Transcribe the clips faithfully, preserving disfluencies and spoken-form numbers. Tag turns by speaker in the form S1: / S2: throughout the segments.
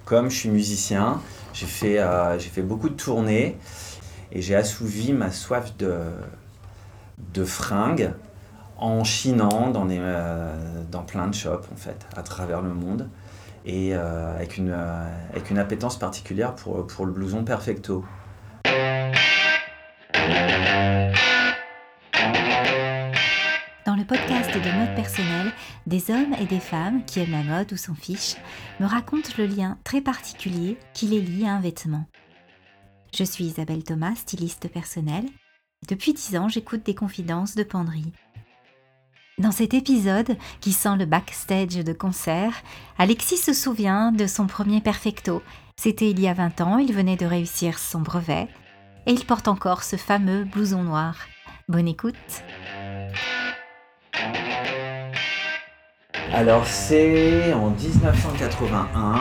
S1: comme je suis musicien, j'ai fait, euh, j'ai fait beaucoup de tournées et j'ai assouvi ma soif de, de fringues en chinant dans, des, euh, dans plein de shops en fait, à travers le monde et euh, avec, une, euh, avec une appétence particulière pour, pour le blouson perfecto.
S2: Dans le podcast de mode personnel, des hommes et des femmes qui aiment la mode ou s'en fichent me racontent le lien très particulier qui les lie à un vêtement. Je suis Isabelle Thomas, styliste personnelle. Depuis dix ans, j'écoute des confidences de penderie. Dans cet épisode, qui sent le backstage de concert, Alexis se souvient de son premier perfecto. C'était il y a vingt ans, il venait de réussir son brevet et il porte encore ce fameux blouson noir. Bonne écoute.
S1: Alors c'est en dix-neuf cent quatre-vingt-un,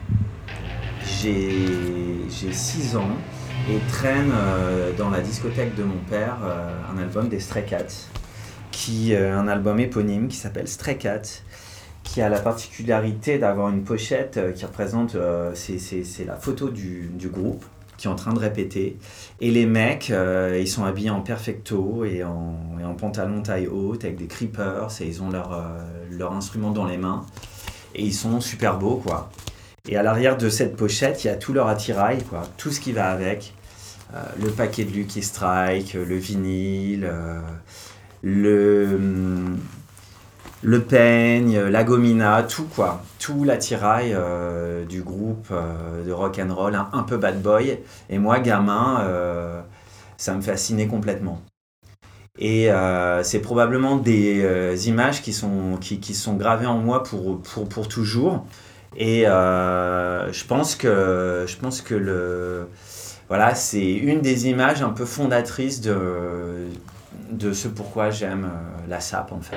S1: j'ai, j'ai six ans et traîne euh, dans la discothèque de mon père euh, un album des Stray Cats, qui, euh, un album éponyme qui s'appelle Stray Cats, qui a la particularité d'avoir une pochette euh, qui représente, euh, c'est, c'est, c'est la photo du, du groupe qui est en train de répéter, et les mecs euh, ils sont habillés en perfecto et en, et en pantalon taille haute avec des creepers et ils ont leur, euh, leur instrument dans les mains et ils sont super beaux quoi. Et à l'arrière de cette pochette il y a tout leur attirail quoi, tout ce qui va avec, euh, le paquet de Lucky Strike, le vinyle, euh, le, le peigne, la gomina, tout quoi, tout l'attirail euh, du groupe euh, de rock and roll, un, un peu bad boy. Et moi, gamin, euh, ça me fascinait complètement. Et euh, c'est probablement des euh, images qui sont, qui, qui sont gravées en moi pour, pour, pour toujours. Et euh, je pense que, je pense que le, voilà, c'est une des images un peu fondatrices de, de ce pourquoi j'aime euh, la S A P en fait.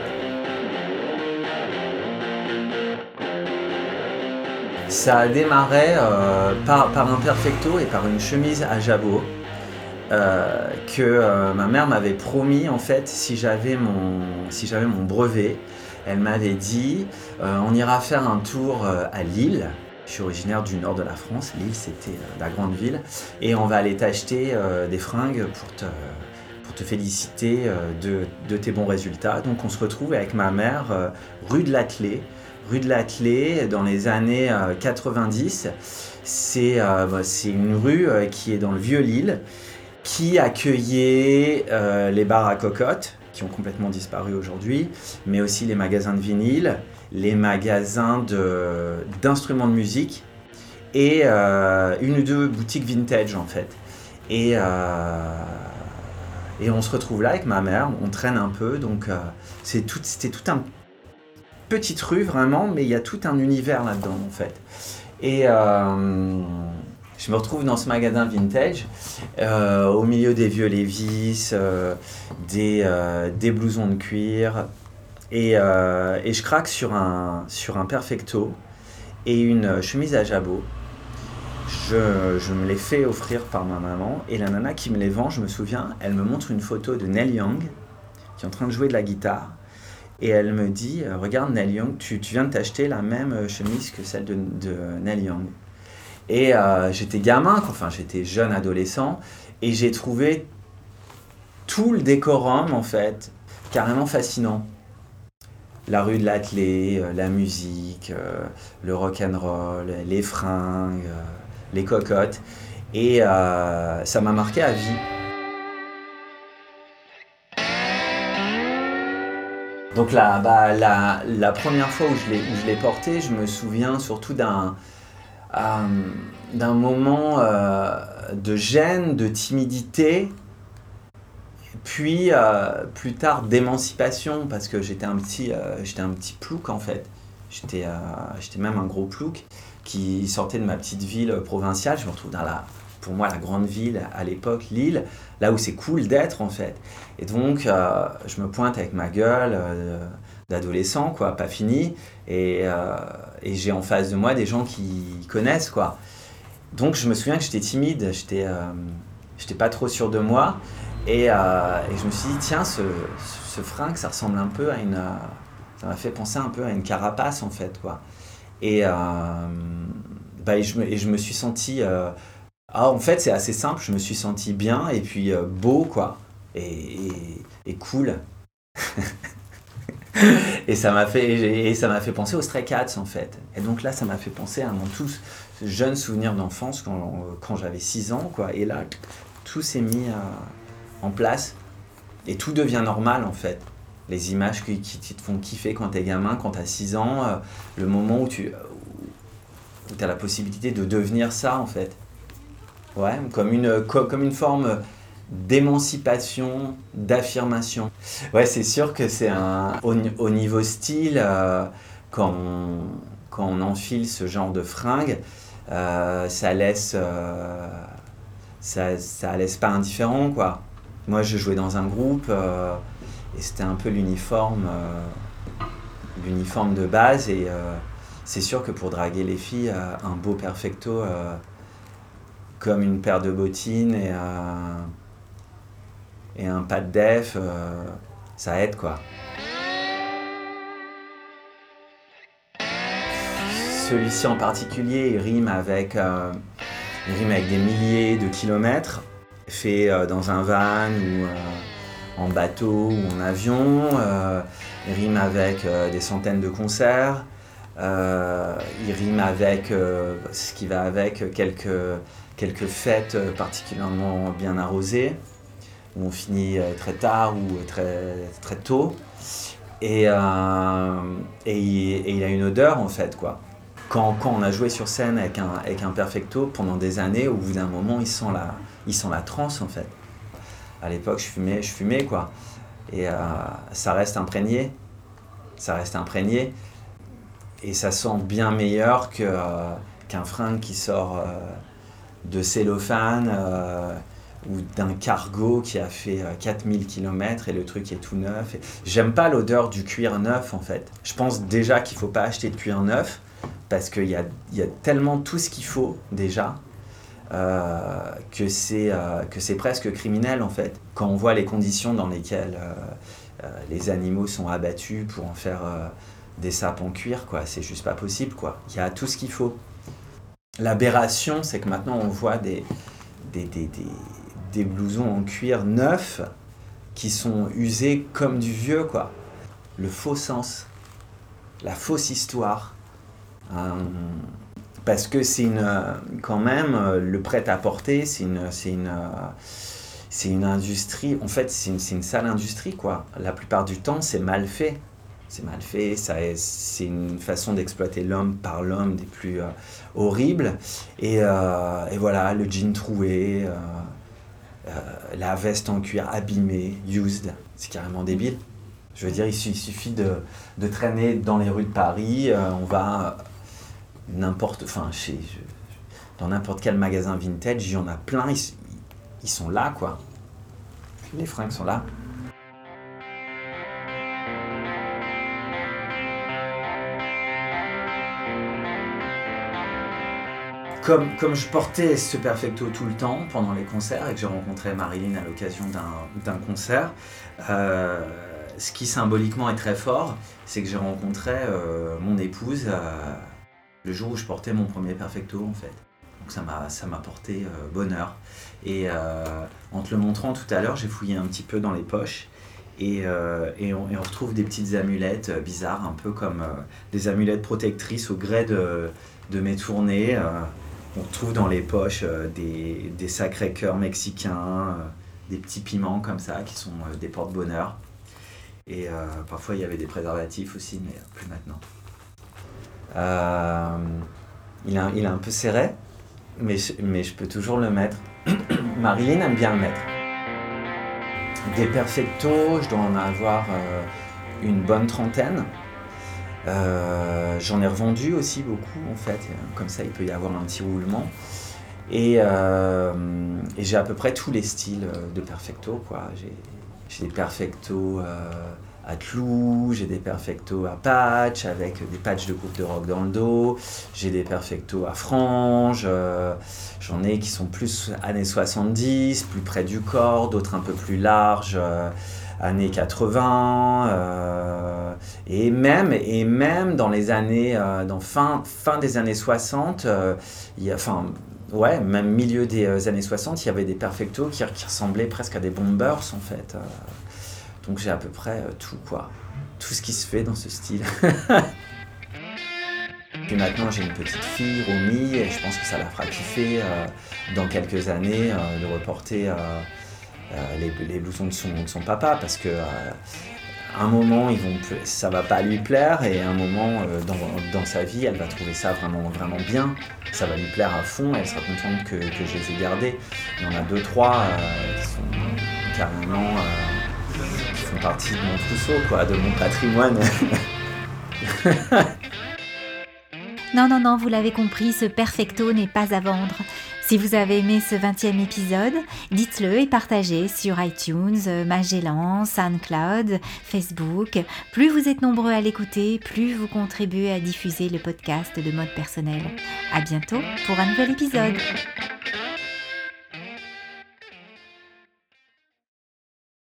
S1: Ça a démarré euh, par, par un perfecto et par une chemise à jabot euh, que euh, ma mère m'avait promis en fait si j'avais mon, si j'avais mon brevet. Elle m'avait dit euh, on ira faire un tour euh, à Lille. Je suis originaire du nord de la France, Lille c'était euh, la grande ville, et on va aller t'acheter euh, des fringues pour te, pour te féliciter euh, de, de tes bons résultats. Donc on se retrouve avec ma mère euh, rue de l'Attelée. Rue de l'Attelée, dans les années euh, quatre-vingt-dix, c'est, euh, bah, c'est une rue euh, qui est dans le Vieux-Lille, qui accueillait euh, les bars à cocottes, qui ont complètement disparu aujourd'hui, mais aussi les magasins de vinyle, les magasins de, d'instruments de musique, et euh, une ou deux boutiques vintage en fait. Et, euh, et on se retrouve là avec ma mère, on traîne un peu, donc euh, c'est tout, c'était tout un petite rue vraiment, mais il y a tout un univers là-dedans en fait. Et euh, je me retrouve dans ce magasin vintage, euh, au milieu des vieux Levi's, euh, des, euh, des blousons de cuir, et, euh, et je craque sur un, sur un perfecto et une chemise à jabot. Je, je me les fais offrir par ma maman, et la nana qui me les vend, je me souviens, elle me montre une photo de Neil Young qui est en train de jouer de la guitare. Et elle me dit, euh, regarde Neil Young, tu, tu viens de t'acheter la même chemise que celle de, de Neil Young. Et euh, j'étais gamin, enfin j'étais jeune adolescent, et j'ai trouvé tout le décorum en fait, carrément fascinant. La rue de l'Attelée, euh, la musique, euh, le rock'n'roll, les fringues, euh, les cocottes. Et euh, ça m'a marqué à vie. Donc la, bah, la, la première fois où je, l'ai, où je l'ai porté, je me souviens surtout d'un, euh, d'un moment euh, de gêne, de timidité, puis euh, plus tard d'émancipation, parce que j'étais un petit, euh, j'étais un petit plouc en fait. J'étais, euh, j'étais même un gros plouc qui sortait de ma petite ville provinciale. Je me retrouve dans la, pour moi la grande ville à l'époque, Lille, là où c'est cool d'être en fait. Et donc euh, je me pointe avec ma gueule euh, d'adolescent, quoi, pas fini, et, euh, et j'ai en face de moi des gens qui connaissent, quoi. Donc je me souviens que j'étais timide, j'étais, euh, j'étais pas trop sûr de moi, et, euh, et je me suis dit tiens, ce, ce fringue ça ressemble un peu à une, euh, ça m'a fait penser un peu à une carapace en fait, quoi. Et euh, bah, et, je me, et je me suis senti... Euh, ah, en fait, c'est assez simple, je me suis senti bien et puis euh, beau, quoi. Et, et, et cool. et, ça m'a fait, et, et ça m'a fait penser aux Stray Cats, en fait. Et donc là, ça m'a fait penser à mon tout jeune souvenir d'enfance quand, quand j'avais six ans, quoi. Et là, tout s'est mis euh, en place. Et tout devient normal, en fait. Les images qui, qui, qui te font kiffer quand t'es gamin, quand t'as six ans, euh, le moment où tu où t'as la possibilité de devenir ça, en fait. Ouais, comme une, comme une forme d'émancipation, d'affirmation. Ouais, c'est sûr que c'est un... Au, au niveau style, euh, quand, on, quand on enfile ce genre de fringues, euh, ça laisse... Euh, ça, ça laisse pas indifférent, quoi. Moi, je jouais dans un groupe euh, et c'était un peu l'uniforme, euh, l'uniforme de base. Et euh, c'est sûr que pour draguer les filles, euh, un beau perfecto, euh, comme une paire de bottines et, euh, et un pas de def, euh, ça aide, quoi. Celui-ci en particulier, il rime avec, euh, il rime avec des milliers de kilomètres, fait euh, dans un van ou euh, en bateau ou en avion. Euh, il rime avec euh, des centaines de concerts. Euh, il rime avec euh, ce qui va avec quelques, quelques fêtes particulièrement bien arrosées, où on finit très tard ou très, très tôt. Et, euh, et, il, et il a une odeur, en fait, quoi. Quand, quand on a joué sur scène avec un, avec un perfecto pendant des années, au bout d'un moment, il sent la, il sent la transe, en fait. À l'époque, je fumais, je fumais, quoi. Et euh, ça reste imprégné. Ça reste imprégné. Et ça sent bien meilleur que, euh, qu'un fringue qui sort euh, de cellophane euh, ou d'un cargo qui a fait euh, quatre mille kilomètres et le truc est tout neuf. Et j'aime pas l'odeur du cuir neuf, en fait. Je pense déjà qu'il faut pas acheter de cuir neuf parce qu'il y a, y a tellement tout ce qu'il faut déjà euh, que, c'est, euh, que c'est presque criminel, en fait. Quand on voit les conditions dans lesquelles euh, euh, les animaux sont abattus pour en faire... Euh, des sapes en cuir, quoi, c'est juste pas possible, quoi. Il y a tout ce qu'il faut. L'aberration, c'est que maintenant on voit des, des, des, des, des blousons en cuir neufs qui sont usés comme du vieux, quoi. Le faux sens, la fausse histoire. Euh, parce que c'est une, quand même, le prêt-à-porter, c'est une, c'est une, c'est une industrie, en fait, c'est une, c'est une sale industrie, quoi. La plupart du temps, c'est mal fait. C'est mal fait, ça est, c'est une façon d'exploiter l'homme par l'homme des plus euh, horribles. Et, euh, et voilà, le jean troué, euh, euh, la veste en cuir abîmée, used, c'est carrément débile. Je veux dire, il suffit de, de traîner dans les rues de Paris, euh, on va n'importe, enfin, chez, dans n'importe quel magasin vintage, il y en a plein, ils, ils sont là, quoi. Les fringues sont là. Comme, comme je portais ce perfecto tout le temps pendant les concerts et que j'ai rencontré Marilyn à l'occasion d'un, d'un concert, euh, ce qui symboliquement est très fort, c'est que j'ai rencontré euh, mon épouse euh, le jour où je portais mon premier perfecto, en fait. Donc ça m'a, ça m'a porté euh, bonheur. Et euh, en te le montrant tout à l'heure, j'ai fouillé un petit peu dans les poches et, euh, et, on, et on retrouve des petites amulettes euh, bizarres, un peu comme euh, des amulettes protectrices au gré de, de mes tournées. Euh, On trouve dans les poches euh, des, des Sacré-Cœur mexicains, euh, des petits piments comme ça, qui sont euh, des porte-bonheur. Et euh, parfois, il y avait des préservatifs aussi, mais plus maintenant. Euh, il, a, il est un peu serré, mais je, mais je peux toujours le mettre. Marilyn aime bien le mettre. Des perfectos, je dois en avoir euh, une bonne trentaine. Euh, j'en ai revendu aussi beaucoup, en fait, comme ça il peut y avoir un petit roulement. Et, euh, et j'ai à peu près tous les styles de perfecto, quoi. J'ai, j'ai des perfectos euh, à clous, j'ai des perfectos à patch, avec des patchs de coupe de rock dans le dos, j'ai des perfectos à franges, euh, j'en ai qui sont plus années soixante-dix, plus près du corps, d'autres un peu plus larges. Euh, années quatre-vingts, euh, et, même, et même dans les années, euh, dans fin, fin des années soixante, euh, il y a, enfin, ouais, même milieu des années soixante, il y avait des perfectos qui, qui ressemblaient presque à des bombers en fait. Euh, donc j'ai à peu près euh, tout quoi, tout ce qui se fait dans ce style. Puis maintenant j'ai une petite fille, Romy, et je pense que ça la fera kiffer euh, dans quelques années euh, de reporter euh, euh, les, les blousons de son, de son papa, parce que euh, un moment ils vont, ça va pas lui plaire, et un moment euh, dans, dans sa vie elle va trouver ça vraiment, vraiment bien, ça va lui plaire à fond, et elle sera contente que, que je les ai gardés. Il y en a deux, trois euh, qui sont carrément, euh, qui font partie de mon trousseau, quoi, de mon patrimoine.
S2: Non, non, non, vous l'avez compris, ce perfecto n'est pas à vendre. Si vous avez aimé ce vingtième épisode, dites-le et partagez sur iTunes, Magellan, SoundCloud, Facebook. Plus vous êtes nombreux à l'écouter, plus vous contribuez à diffuser le podcast de Mode Personnel. À bientôt pour un nouvel épisode.